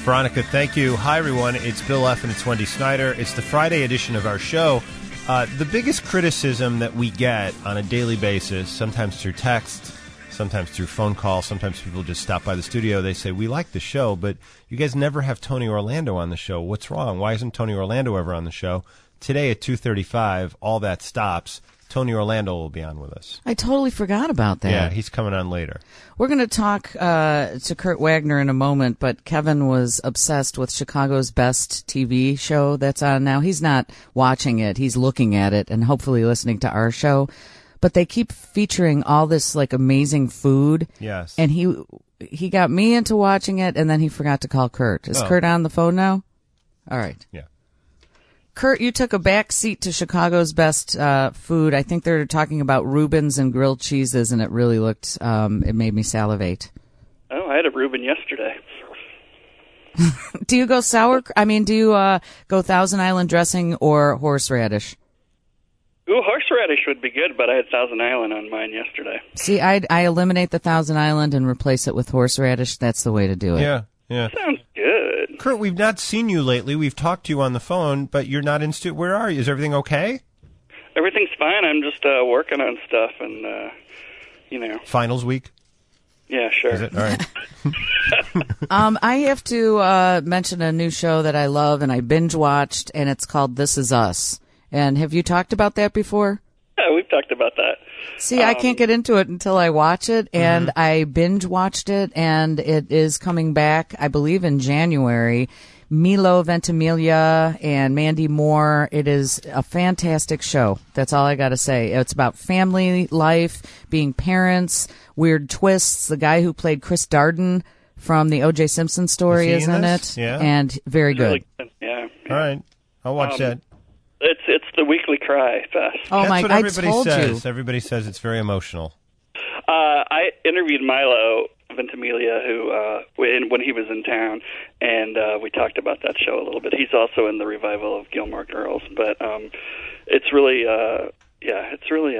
Veronica, thank you. Hi, everyone. It's Bill F. and it's Wendy Snyder. It's the Friday edition of our show. The biggest criticism that we get on a daily basis, sometimes through text, sometimes through phone call, sometimes people just stop by the studio. They say, we like the show, but you guys never have Tony Orlando on the show. What's wrong? Why isn't Tony Orlando ever on the show? Today at 2:35, all that stops. Tony Orlando will be on with us. I totally forgot about that. Yeah, he's coming on later. We're going to talk to Kurt Wagner in a moment, but Kevin was obsessed with Chicago's Best TV show that's on now. He's not watching it. He's looking at it and hopefully listening to our show. But they keep featuring all this like amazing food. Yes. And he got me into watching it, and then he forgot to call Kurt. Is Kurt on the phone now? All right. Yeah. Kurt, you took a back seat to Chicago's Best food. I think they're talking about Reubens and grilled cheeses, and it really looked, it made me salivate. Oh, I had a Reuben yesterday. Do you go do you go Thousand Island dressing or horseradish? Ooh, horseradish would be good, but I had Thousand Island on mine yesterday. See, I eliminate the Thousand Island and replace it with horseradish. That's the way to do it. Yeah, yeah. Sounds good. Kurt, we've not seen you lately. We've talked to you on the phone, but you're not in studio. Where are you? Is everything okay? Everything's fine. I'm just working on stuff and, Finals week? Yeah, sure. Is it? All right. I have to mention a new show that I love and I binge-watched, and it's called This Is Us. And have you talked about that before? Yeah, we've talked about that. See, I can't get into it until I watch it, and I binge-watched it, and it is coming back, I believe, in January. Milo Ventimiglia and Mandy Moore. It is a fantastic show. That's all I got to say. It's about family life, being parents, weird twists. The guy who played Chris Darden from the O.J. Simpson story is in it, Yeah. and very good. Really, yeah. All right. I'll watch that. It's the weekly cry fest. Oh, That's my! what I everybody told says. you. Everybody says it's very emotional. I interviewed Milo Ventimiglia, who when he was in town, and we talked about that show a little bit. He's also in the revival of Gilmore Girls, but it's really, it's really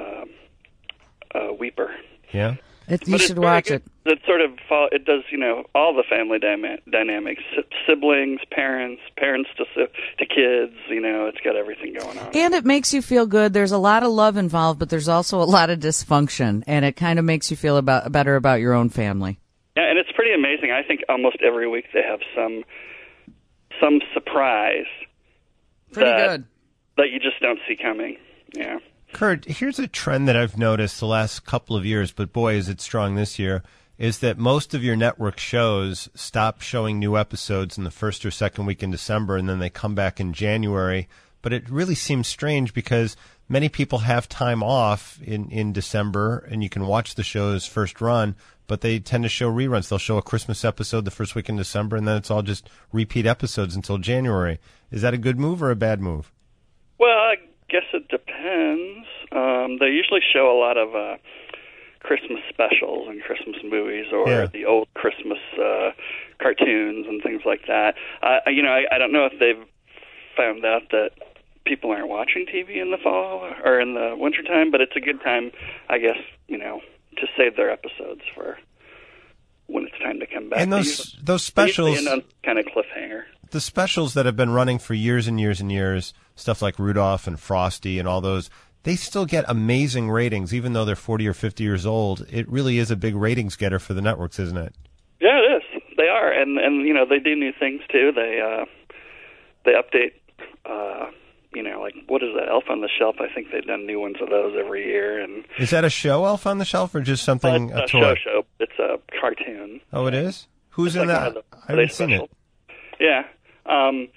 a weeper. Yeah. You should watch it. It sort of it does all the family dynamics, siblings, parents to kids. It's got everything going on. And it makes you feel good. There's a lot of love involved, but there's also a lot of dysfunction, and it kind of makes you feel better about your own family. Yeah, and it's pretty amazing. I think almost every week they have some surprise. Pretty good. That you just don't see coming. Yeah. Kurt, here's a trend that I've noticed the last couple of years, but boy, is it strong this year, is that most of your network shows stop showing new episodes in the first or second week in December, and then they come back in January. But it really seems strange because many people have time off in December, and you can watch the show's first run, but they tend to show reruns. They'll show a Christmas episode the first week in December, and then it's all just repeat episodes until January. Is that a good move or a bad move? Well, I guess it depends. They usually show a lot of Christmas specials and Christmas movies, or the old Christmas cartoons and things like that. I don't know if they've found out that people aren't watching TV in the fall or in the wintertime, but it's a good time, I guess, to save their episodes for when it's time to come back. And those specials, they end on kind of cliffhanger. The specials that have been running for years and years and years, stuff like Rudolph and Frosty and all those, they still get amazing ratings, even though they're 40 or 50 years old. It really is a big ratings getter for the networks, isn't it? Yeah, it is. They are, and they do new things too. They update. Like what is that? Elf on the Shelf. I think they've done new ones of those every year. And is that a show, Elf on the Shelf, or just something? It's a show. It's a cartoon. Oh, it is. Who's in that? I haven't seen it. Yeah, and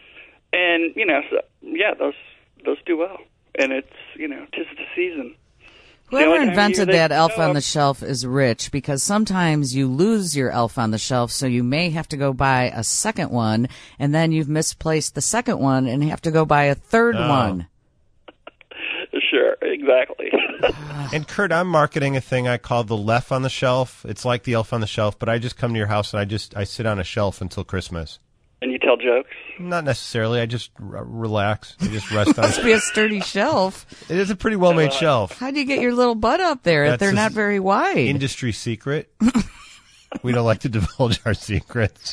those do well, and it's 'tis the season. Whoever invented that Elf on the Shelf is rich, because sometimes you lose your Elf on the Shelf, so you may have to go buy a second one, and then you've misplaced the second one and have to go buy a third one. Sure, exactly. And Kurt, I'm marketing a thing I call the Lef on the Shelf. It's like the Elf on the Shelf, but I just come to your house and I sit on a shelf until Christmas. And you tell jokes? Not necessarily. I just relax. I just rest on it. Must be a sturdy shelf. It is a pretty well-made shelf. How do you get your little butt up there? They're not very wide. Industry secret. We don't like to divulge our secrets.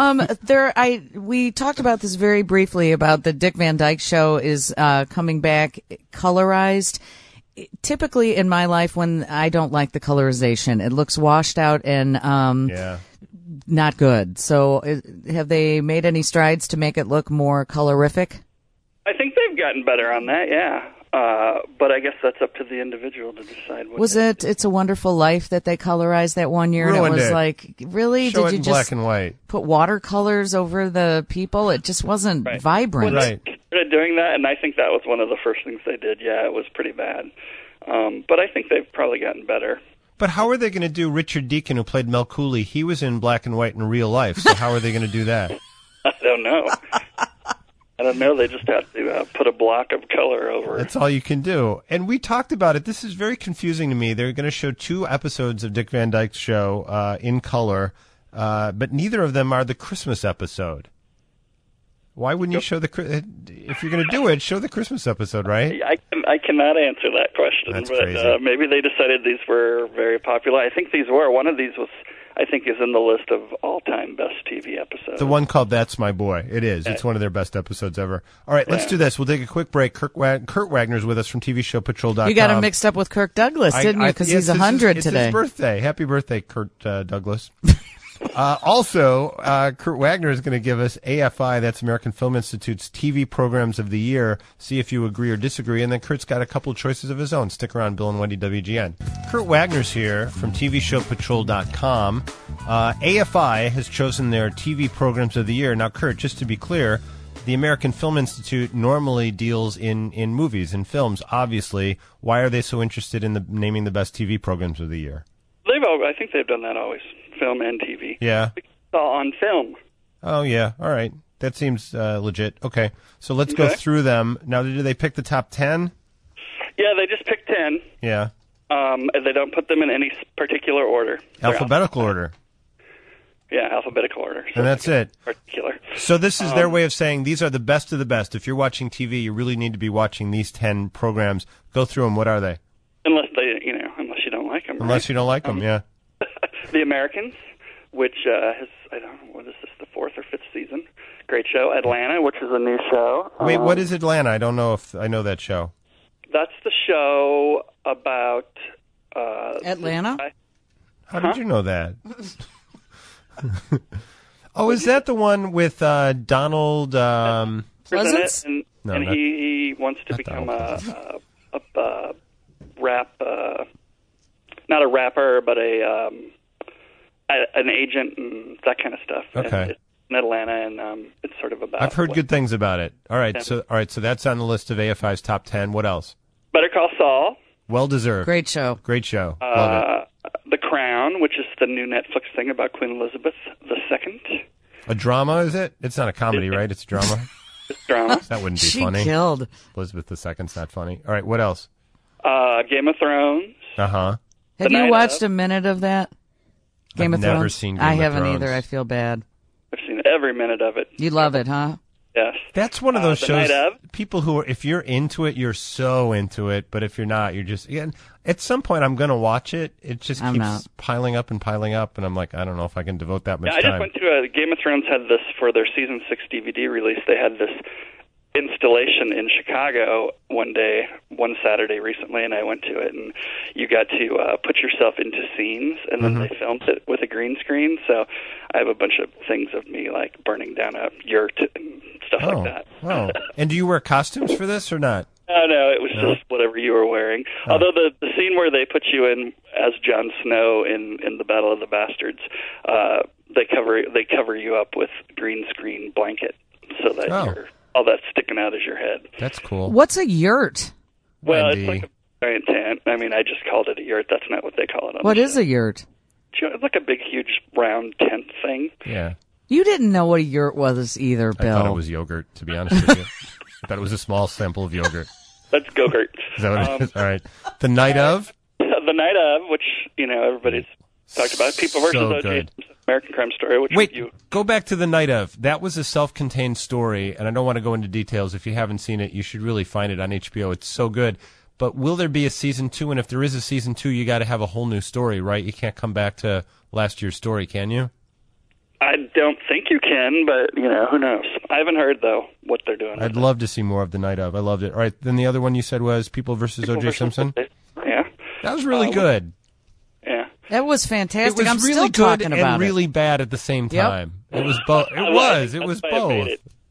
We talked about this very briefly about the Dick Van Dyke Show is coming back colorized. Typically in my life, when I don't like the colorization, it looks washed out and not good. So have they made any strides to make it look more colorific? I think they've gotten better on that, yeah. But I guess that's up to the individual to decide. Was it It's a Wonderful Life that they colorized that one year? Ruined and it was it. like, really? Show Did it you in just black and white. put watercolors over the people? It just wasn't vibrant. When they started doing that, and I think that was one of the first things they did. Yeah, it was pretty bad. But I think they've probably gotten better. But how are they going to do Richard Deacon, who played Mel Cooley? He was in black and white in real life, so how are they going to do that? I don't know. I don't know. They just have to put a block of color over it. That's all you can do. And we talked about it. This is very confusing to me. They're going to show 2 episodes of Dick Van Dyke's Show in color, but neither of them are the Christmas episode. Why wouldn't you show if you're going to do it, show the Christmas episode, right? I cannot answer that question. That's but crazy. Maybe they decided these were very popular. I think these were. One of these was, I think, is in the list of all-time best TV episodes. The one called That's My Boy. It is. It's one of their best episodes ever. All right, let's do this. We'll take a quick break. Kurt Wagner's with us from TVShowPatrol.com. You got him mixed up with Kirk Douglas, didn't you? Because he's 100 it's today. It's his birthday. Happy birthday, Kurt Douglas. Also, Kurt Wagner is going to give us AFI, that's American Film Institute's TV Programs of the Year. See if you agree or disagree. And then Kurt's got a couple of choices of his own. Stick around, Bill and Wendy WGN. Kurt Wagner's here from TVShowPatrol.com. AFI has chosen their TV Programs of the Year. Now, Kurt, just to be clear, the American Film Institute normally deals in movies and films, obviously. Why are they so interested in naming the best TV Programs of the Year? I think they've done that always, film and TV. Yeah. It's all on film. Oh, yeah. All right. That seems legit. Okay. So let's go through them. Now, did they pick the top 10? Yeah, they just picked 10. Yeah. They don't put them in any particular order. Alphabetical order. Yeah, alphabetical order. So And that's it. Particular. So this is their way of saying these are the best of the best. If you're watching TV, you really need to be watching these 10 programs. Go through them. What are they? Unless you don't like them. Unless you don't like them, yeah. The Americans, which has, I don't know, what is this, the 4th or 5th season? Great show. Atlanta, which is a new show. Wait, what is Atlanta? I don't know if I know that show. That's the show about... Atlanta? How did you know that? Oh, is that the one with Donald... Pleasance? And No, and not- he wants to not become Donald a rap... not a rapper, but an agent and that kind of stuff. Okay. And it's in Atlanta, and it's sort of about... I've heard good things about it. All right, so that's on the list of AFI's top 10. What else? Better Call Saul. Well deserved. Great show. Great show. Love it. The Crown, which is the new Netflix thing about Queen Elizabeth II. A drama, is it? It's not a comedy, right? It's a drama. It's drama. That wouldn't be She funny. killed. Elizabeth II's not funny. All right, what else? Game of Thrones. Uh-huh. Have you watched a minute of that? Game of Thrones? Never seen Game I of haven't Thrones. either. I feel bad. I've seen every minute of it. You love it, huh? Yes. That's one of those The shows. Night Of. People who are, if you're into it, you're so into it. But if you're not, you're just. Yeah, at some point, I'm going to watch it. It just I'm keeps not. piling up, and I'm like, I don't know if I can devote that much Yeah, I just time. went to Game of Thrones had this for their season 6 DVD release. They had this installation in Chicago one Saturday recently, and I went to it, and you got to put yourself into scenes, and then they filmed it with a green screen. So I have a bunch of things of me like burning down a yurt and stuff like that. Oh. And do you wear costumes for this or not? No, it was just whatever you were wearing. Although the scene where they put you in as Jon Snow in the Battle of the Bastards, they cover you up with green screen blanket so that all that's sticking out is your head. That's cool. What's a yurt? Well, Wendy. it's like a giant tent. I mean, I just called it a yurt. That's not what they call it. What is a yurt? It's like a big, huge, round tent thing. Yeah. You didn't know what a yurt was either, Bill. I thought it was yogurt, to be honest with you. I thought it was a small sample of yogurt. That's Go-Gurt. Is that what it is? All right. The Night of? The Night of, which, everybody's talked about. People versus So O.J. good. Simpson, American Crime Story. Which Wait, you... go back to The Night of. That was a self-contained story, and I don't want to go into details. If you haven't seen it, you should really find it on HBO. It's so good. But will there be a season 2? And if there is a season 2, you got to have a whole new story, right? You can't come back to last year's story, can you? I don't think you can, but, who knows? I haven't heard, though, what they're doing. I'd love to see more of The Night Of. I loved it. All right, then the other one you said was People versus O.J. Simpson? Yeah. That was really good. Yeah. That was fantastic. It was I'm really still good talking about and really bad at the same time. It was both. It was both.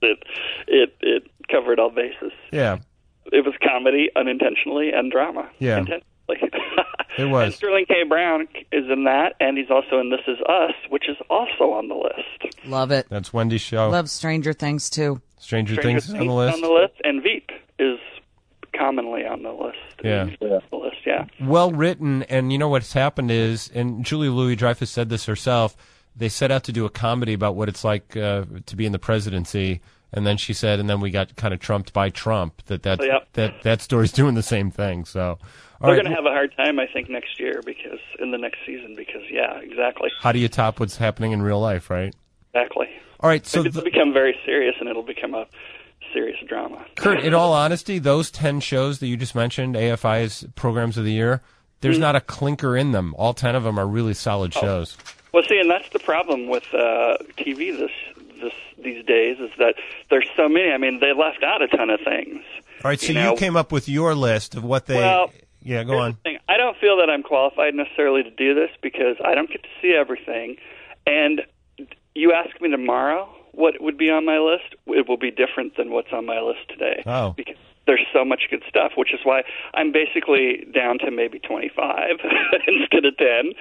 It covered all bases. Yeah. It was comedy unintentionally and drama. Yeah. Intentionally. It was. And Sterling K. Brown is in that, and he's also in This Is Us, which is also on the list. Love it. That's Wendy's show. Love Stranger Things, too. Stranger Things is on the list. And Veep is commonly on the list. Yeah. Well written, and you know what's happened is, and Julia Louis-Dreyfus said this herself, they set out to do a comedy about what it's like to be in the presidency, and then she said, and then we got kind of trumped by Trump, that story's doing the same thing, so... We're going to have a hard time, I think, next year in the next season because, exactly. How do you top what's happening in real life, right? Exactly. All right, so it'll become very serious, and it'll become a serious drama. Kurt, in all honesty, those 10 shows that you just mentioned, AFI's Programs of the Year, there's not a clinker in them. All 10 of them are really solid shows. Well, see, and that's the problem with TV these days is that there's so many. I mean, they left out a ton of things. All right, so you came up with your list of what they... Well, yeah, go on. I don't feel that I'm qualified necessarily to do this because I don't get to see everything. And you ask me tomorrow what would be on my list, it will be different than what's on my list today. Oh. Because there's so much good stuff, which is why I'm basically down to maybe 25 instead of 10.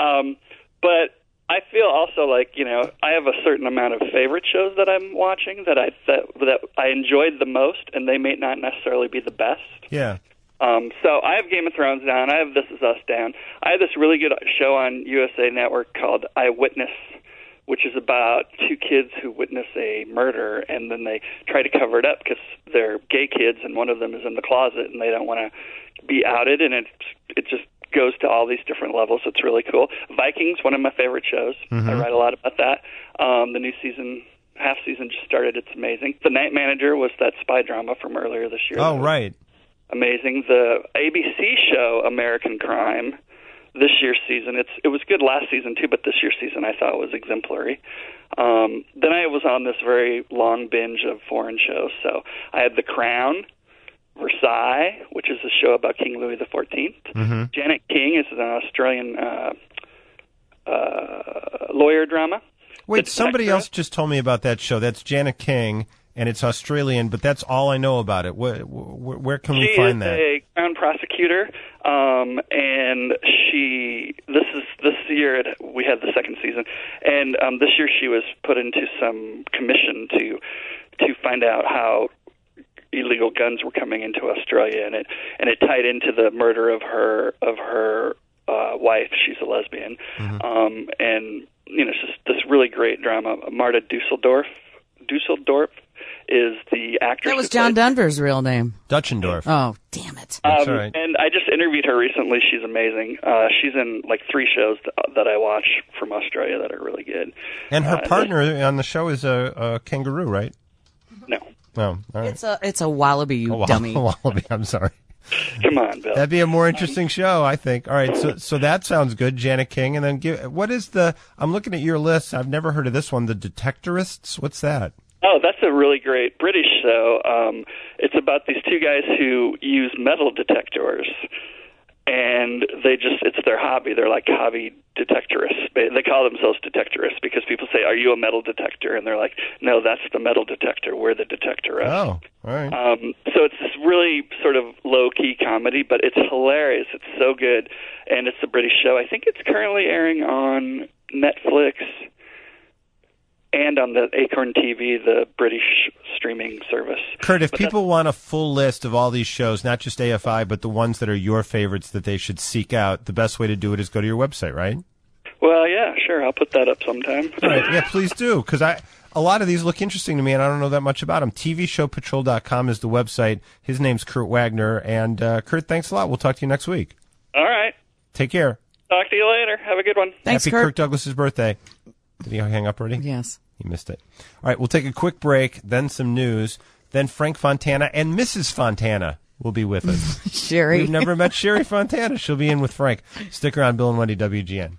But I feel also like, I have a certain amount of favorite shows that I'm watching that I enjoyed the most, and they may not necessarily be the best. Yeah. So I have Game of Thrones down. I have This Is Us down. I have this really good show on USA Network called Eyewitness, which is about two kids who witness a murder, and then they try to cover it up because they're gay kids, and one of them is in the closet, and they don't want to be outed, and it just goes to all these different levels. It's really cool. Vikings, one of my favorite shows. I write a lot about that. The new season, half season just started. It's amazing. The Night Manager was that spy drama from earlier this year. Oh, right. Amazing. The ABC show American Crime, this year's season, it was good last season too, but this year's season I thought was exemplary. Then I was on this very long binge of foreign shows. So I had The Crown, Versailles, which is a show about King Louis XIV. Mm-hmm. Janet King is an Australian lawyer drama. Wait, somebody else just told me about that show. That's Janet King. And it's Australian, but that's all I know about it. Where can we find that? She is a crown prosecutor, and this year we had the second season, and this year she was put into some commission to find out how illegal guns were coming into Australia, and it tied into the murder of her wife. She's a lesbian, and it's just this really great drama. Marta Dusseldorf is the actress. That was John Denver's real name. Dutchendorf. Oh, damn it. That's all right. And I just interviewed her recently. She's amazing. She's in like 3 shows that I watch from Australia that are really good. And her partner on the show is a kangaroo, right? No. Oh, all right. It's a wallaby, you dummy. A wallaby, I'm sorry. Come on, Bill. That'd be a more interesting show, I think. All right, so that sounds good, Janet King. And then what is I'm looking at your list. I've never heard of this one, The Detectorists. What's that? Oh, that's a really great British show. It's about these two guys who use metal detectors, and it's their hobby. They're like hobby detectorists. They call themselves detectorists because people say, "Are you a metal detector?" And they're like, "No, that's the metal detector. We're the detectorists." Oh, all right. So it's this really sort of low-key comedy, but it's hilarious. It's so good, and it's a British show. I think it's currently airing on Netflix and on the Acorn TV, the British streaming service. Kurt, if people want a full list of all these shows, not just AFI, but the ones that are your favorites that they should seek out, the best way to do it is go to your website, right? Well, yeah, sure. I'll put that up sometime. All right, yeah, please do, because a lot of these look interesting to me, and I don't know that much about them. TVShowPatrol.com is the website. His name's Kurt Wagner, and Kurt, thanks a lot. We'll talk to you next week. All right. Take care. Talk to you later. Have a good one. Thanks, Happy Kirk Douglas's birthday. Did he hang up already? Yes. He missed it. All right, we'll take a quick break, then some news, then Frank Fontana and Mrs. Fontana will be with us. Sherry. We've never met Sherry Fontana. She'll be in with Frank. Stick around, Bill and Wendy, WGN.